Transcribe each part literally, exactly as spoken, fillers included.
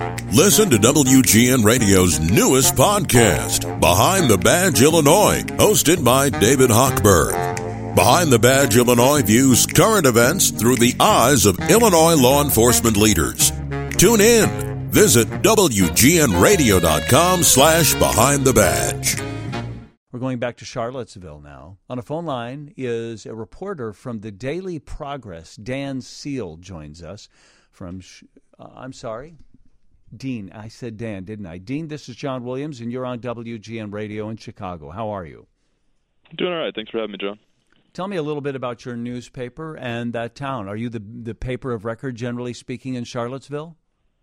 Listen to W G N Radio's newest podcast, Behind the Badge Illinois, hosted by David Hochberg. Behind the Badge Illinois views current events through the eyes of Illinois law enforcement leaders. Tune in. Visit W G N radio dot com slash behind the badge. We're going back to Charlottesville now. On a phone line is a reporter from the Daily Progress. Dan Seal joins us from, uh, I'm sorry, Dean. I said Dan, didn't I? Dean, this is John Williams, and you're on W G N Radio in Chicago. How are you? Doing all right. Thanks for having me, John. Tell me a little bit about your newspaper and that town. Are you the the paper of record, generally speaking, in Charlottesville?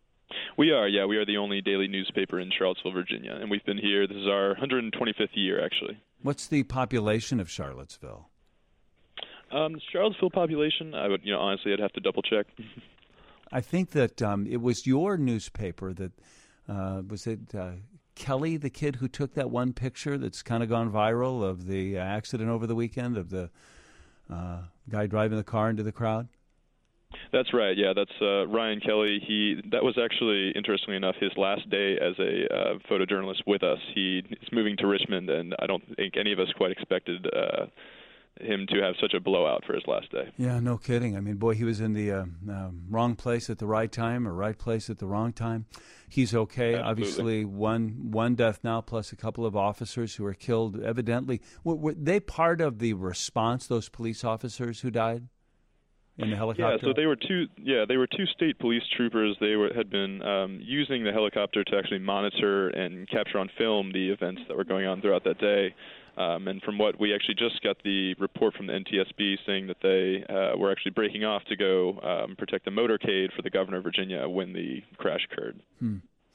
We are, yeah. We are the only daily newspaper in Charlottesville, Virginia, and we've been here. This is our one hundred twenty-fifth year, actually. What's the population of Charlottesville? Um, the Charlottesville population, I would, you know, honestly, I'd have to double check. I think that um, it was your newspaper that uh, was it uh, Kelly, the kid who took that one picture that's kind of gone viral of the accident over the weekend of the uh, guy driving the car into the crowd. That's right. Yeah, that's uh, Ryan Kelly. He that was actually, interestingly enough, his last day as a uh, photojournalist with us. He is moving to Richmond, and I don't think any of us quite expected uh, him to have such a blowout for his last day. Yeah, no kidding. I mean, boy, he was in the uh, uh, wrong place at the right time, or right place at the wrong time. He's okay. Absolutely. Obviously, one one death now, plus a couple of officers who were killed. Evidently, were, were they part of the response? Those police officers who died in the helicopter? Yeah, so they were two. Yeah, they were two state police troopers. They were, had been um, using the helicopter to actually monitor and capture on film the events that were going on throughout that day. Um, and from what we actually just got the report from the N T S B saying that they uh, were actually breaking off to go um, protect the motorcade for the governor of Virginia when the crash occurred. Hmm.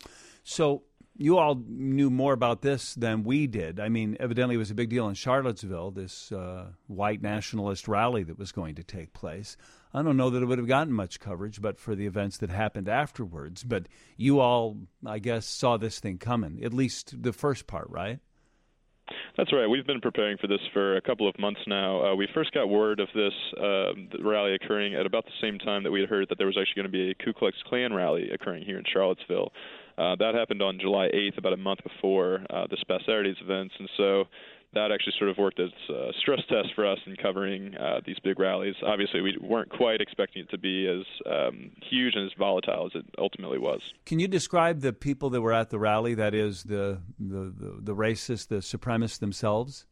So you all knew more about this than we did. I mean, evidently it was a big deal in Charlottesville, this uh, white nationalist rally that was going to take place. I don't know that it would have gotten much coverage, but for the events that happened afterwards. But you all, I guess, saw this thing coming, at least the first part, right? That's right. We've been preparing for this for a couple of months now. Uh, we first got word of this uh, rally occurring at about the same time that we had heard that there was actually going to be a Ku Klux Klan rally occurring here in Charlottesville. Uh, that happened on July eighth, about a month before uh, this past Saturday's events, and so that actually sort of worked as a stress test for us in covering uh, these big rallies. Obviously, we weren't quite expecting it to be as um, huge and as volatile as it ultimately was. Can you describe the people that were at the rally, that is, the the, the, the racists, the supremacists themselves?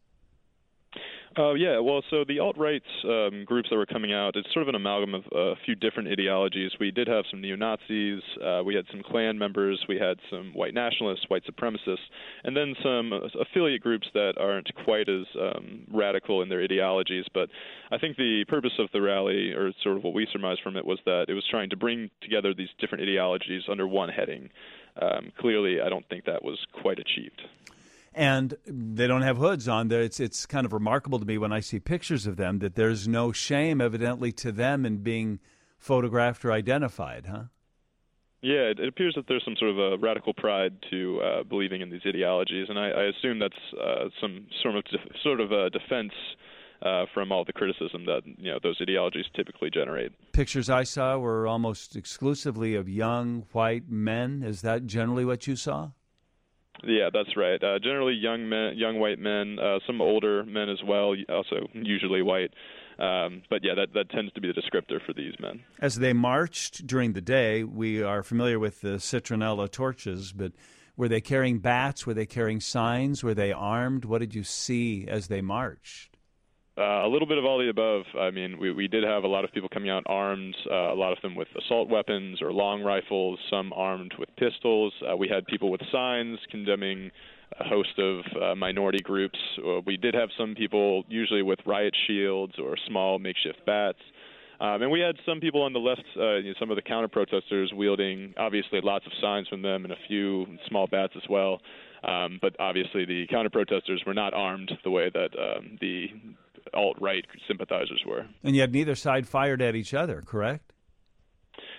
Uh, yeah, well, so the alt-right um, groups that were coming out, it's sort of an amalgam of a few different ideologies. We did have some neo-Nazis, uh, we had some Klan members, we had some white nationalists, white supremacists, and then some affiliate groups that aren't quite as um, radical in their ideologies. But I think the purpose of the rally, or sort of what we surmised from it, was that it was trying to bring together these different ideologies under one heading. Um, clearly, I don't think that was quite achieved. And they don't have hoods on there. It's it's kind of remarkable to me when I see pictures of them that there's no shame, evidently, to them in being photographed or identified, huh? Yeah, it, it appears that there's some sort of a radical pride to uh, believing in these ideologies, and I, I assume that's uh, some sort of def- sort of a defense uh, from all the criticism that you know those ideologies typically generate. Pictures I saw were almost exclusively of young white men. Is that generally what you saw? Yeah, that's right. Uh, generally young men, young white men, uh, some older men as well, also usually white. Um, but yeah, that, that tends to be the descriptor for these men. As they marched during the day, we are familiar with the citronella torches, but were they carrying bats? Were they carrying signs? Were they armed? What did you see as they marched? Uh, a little bit of all the above. I mean, we, we did have a lot of people coming out armed, uh, a lot of them with assault weapons or long rifles, some armed with pistols. Uh, we had people with signs condemning a host of uh, minority groups. Uh, we did have some people usually with riot shields or small makeshift bats. Um, and we had some people on the left, uh, you know, some of the counter-protesters wielding, obviously, lots of signs from them and a few small bats as well. Um, but obviously the counter-protesters were not armed the way that um, the alt-right sympathizers were. And yet neither side fired at each other, correct?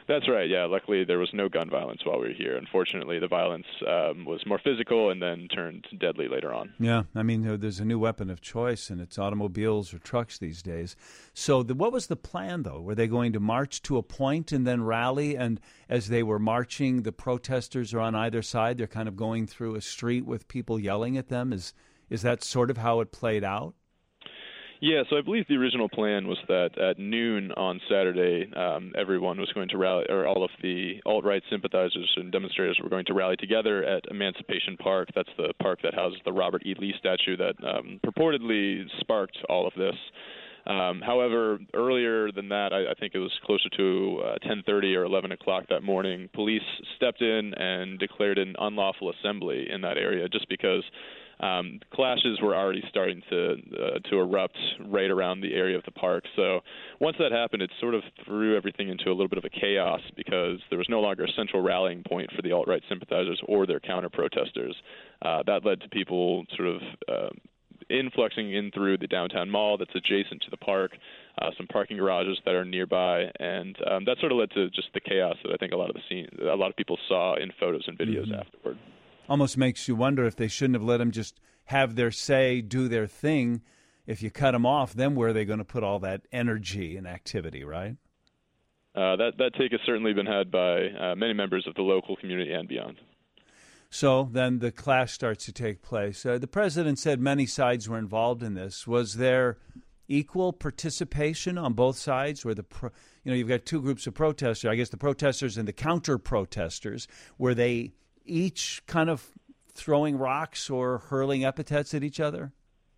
That's right, yeah. Luckily, there was no gun violence while we were here. Unfortunately, the violence um, was more physical and then turned deadly later on. Yeah, I mean, there's a new weapon of choice, and it's automobiles or trucks these days. So the, what was the plan, though? Were they going to march to a point and then rally? And as they were marching, the protesters are on either side. They're kind of going through a street with people yelling at them. Is, is that sort of how it played out? Yeah, so I believe the original plan was that at noon on Saturday, um, everyone was going to rally, or all of the alt-right sympathizers and demonstrators were going to rally together at Emancipation Park. That's the park that houses the Robert E. Lee statue that um, purportedly sparked all of this. Um, however, earlier than that, I, I think it was closer to uh, ten thirty or eleven o'clock that morning, police stepped in and declared an unlawful assembly in that area just because Um, clashes were already starting to uh, to erupt right around the area of the park. So once that happened, it sort of threw everything into a little bit of a chaos because there was no longer a central rallying point for the alt-right sympathizers or their counter-protesters. Uh, that led to people sort of uh, influxing in through the downtown mall that's adjacent to the park, uh, some parking garages that are nearby, and um, that sort of led to just the chaos that I think a lot of the scene, a lot of people saw in photos and videos mm-hmm. afterward. Almost makes you wonder if they shouldn't have let them just have their say, do their thing. If you cut them off, then where are they going to put all that energy and activity, right? Uh, that, that take has certainly been had by uh, many members of the local community and beyond. So then the clash starts to take place. Uh, the president said many sides were involved in this. Was there equal participation on both sides? Where the pro- you know, you've got two groups of protesters. I guess the protesters and the counter-protesters. Were they each kind of throwing rocks or hurling epithets at each other?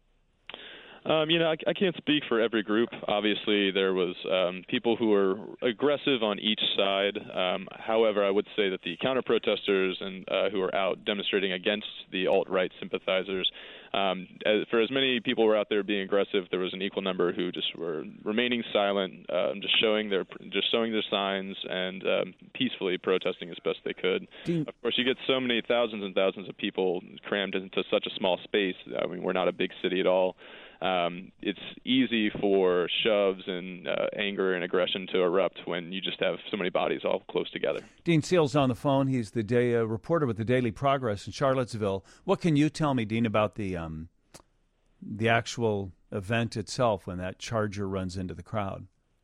Um, you know, I, I can't speak for every group. Obviously, there was um, people who were aggressive on each side. Um, however, I would say that the counter-protesters and uh, who were out demonstrating against the alt-right sympathizers, um, as, for as many people were out there being aggressive, there was an equal number who just were remaining silent, um, just showing their just showing their signs and um, peacefully protesting as best they could. Dean. Of course, you get so many thousands and thousands of people crammed into such a small space. I mean, we're not a big city at all. Um, it's easy for shoves and uh, anger and aggression to erupt when you just have so many bodies all close together. Dean Seal's on the phone. He's the day, uh, reporter with the Daily Progress in Charlottesville. What can you tell me, Dean, about the um, the actual event itself when that Charger runs into the crowd?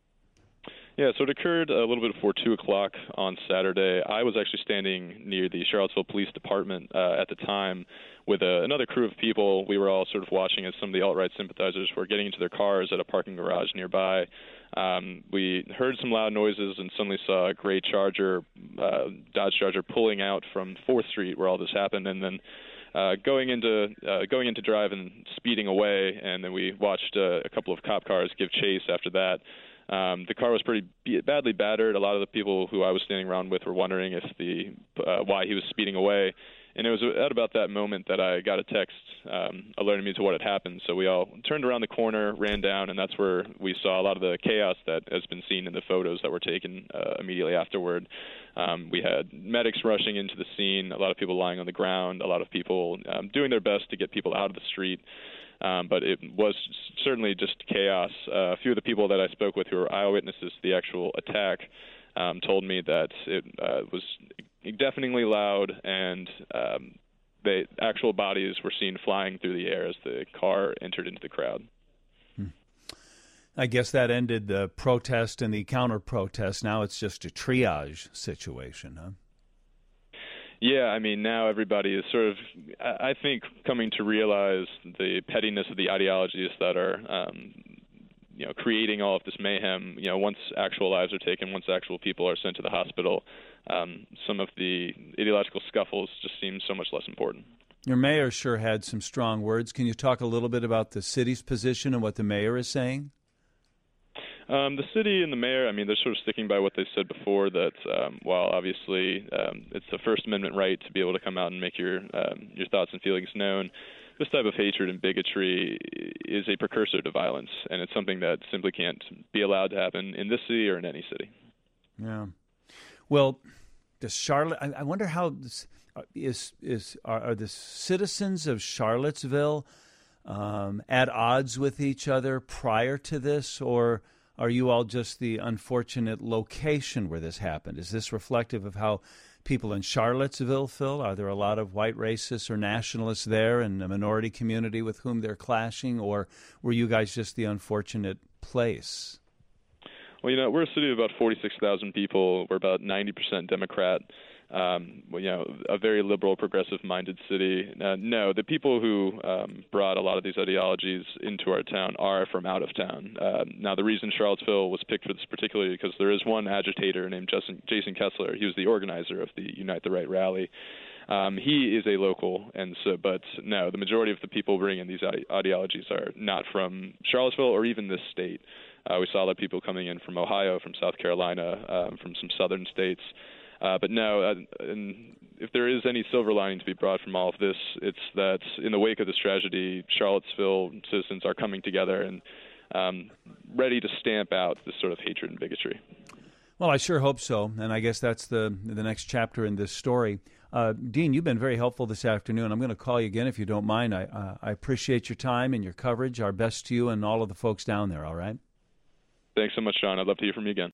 Yeah, so it occurred a little bit before two o'clock on Saturday. I was actually standing near the Charlottesville Police Department uh, at the time with a, another crew of people. We were all sort of watching as some of the alt-right sympathizers were getting into their cars at a parking garage nearby. Um, we heard some loud noises and suddenly saw a gray Charger, uh, Dodge Charger, pulling out from fourth Street where all this happened, and then Uh, going into uh, going into drive and speeding away, and then we watched uh, a couple of cop cars give chase after that. Um, the car was pretty b- badly battered. A lot of the people who I was standing around with were wondering if the uh, why he was speeding away. And it was at about that moment that I got a text um, alerting me to what had happened. So we all turned around the corner, ran down, and that's where we saw a lot of the chaos that has been seen in the photos that were taken uh, immediately afterward. Um, we had medics rushing into the scene, a lot of people lying on the ground, a lot of people um, doing their best to get people out of the street. Um, but it was certainly just chaos. Uh, a few of the people that I spoke with who were eyewitnesses to the actual attack um, told me that it uh, was deafeningly loud, and um, the actual bodies were seen flying through the air as the car entered into the crowd. Hmm. I guess that ended the protest and the counter-protest. Now it's just a triage situation, huh? Yeah, I mean, now everybody is sort of, I think, coming to realize the pettiness of the ideologies that are, um, you know, creating all of this mayhem. You know, once actual lives are taken, once actual people are sent to the hospital, um, some of the ideological scuffles just seem so much less important. Your mayor sure had some strong words. Can you talk a little bit about the city's position and what the mayor is saying? Um, the city and the mayor, I mean, they're sort of sticking by what they said before, that um, while obviously um, it's a First Amendment right to be able to come out and make your um, your thoughts and feelings known, this type of hatred and bigotry is a precursor to violence, and it's something that simply can't be allowed to happen in this city or in any city. Yeah. Well, does Charlotte, I, I wonder how this, is, is, are, are the citizens of Charlottesville um, at odds with each other prior to this, or are you all just the unfortunate location where this happened? Is this reflective of how people in Charlottesville feel? Are there a lot of white racists or nationalists there and a minority community with whom they're clashing, or were you guys just the unfortunate place? Well, you know, we're a city of about forty-six thousand people. We're about ninety percent Democrat. Um, well, you know, a very liberal, progressive-minded city. Uh, no, the people who um, brought a lot of these ideologies into our town are from out of town. Uh, now, the reason Charlottesville was picked for this particularly because there is one agitator named Jason, Jason Kessler. He was the organizer of the Unite the Right rally. Um, he is a local, and so, but no, the majority of the people bringing these ide- ideologies are not from Charlottesville or even this state. Uh, we saw a lot of people coming in from Ohio, from South Carolina, um, from some southern states. Uh, but no, uh, and if there is any silver lining to be brought from all of this, it's that in the wake of this tragedy, Charlottesville citizens are coming together and um, ready to stamp out this sort of hatred and bigotry. Well, I sure hope so, and I guess that's the the next chapter in this story. Uh, Dean, you've been very helpful this afternoon. I'm going to call you again if you don't mind. I, uh, I appreciate your time and your coverage. Our best to you and all of the folks down there, all right? Thanks so much, Sean. I'd love to hear from you again.